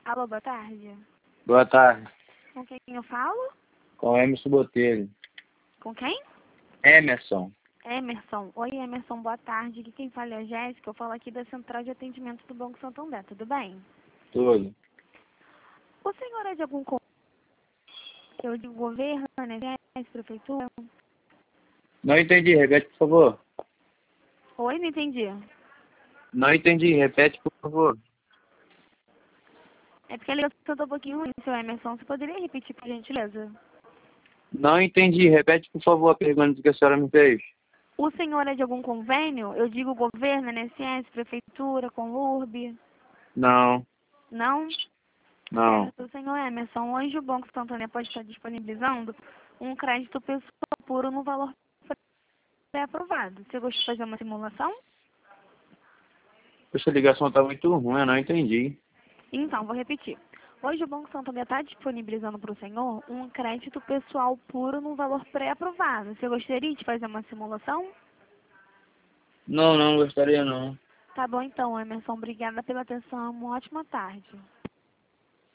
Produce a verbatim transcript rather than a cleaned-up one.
Alô, boa tarde. Boa tarde. Com quem eu falo? Com Emerson Botelho. Com quem? Emerson. Emerson. Oi, Emerson, boa tarde. Aqui quem fala é a Jéssica. Eu falo aqui da Central de Atendimento do Banco Santander. Tudo bem? Tudo. O senhor é de algum con- eu de governo, né? Prefeitura? Não entendi, repete, por favor. Oi, não entendi. Não entendi, repete, por favor. É porque a ligação tá um pouquinho ruim, seu Emerson. Você poderia repetir, por gentileza? Não entendi, repete, por favor, a pergunta que a senhora me fez. O senhor é de algum convênio? Eu digo governo, N S S, prefeitura, com L U R B? Não, Não? não. Certo, senhor Emerson. Hoje o Banco Santander pode estar disponibilizando um crédito pessoal puro no valor pré-aprovado. Você gosta de fazer uma simulação? Essa ligação tá muito ruim, eu não entendi. Então, vou repetir. Hoje o Banco Santander está disponibilizando para o senhor um crédito pessoal puro no valor pré-aprovado. Você gostaria de fazer uma simulação? Não, não gostaria não. Tá bom então, Emerson. Obrigada pela atenção. Uma ótima tarde.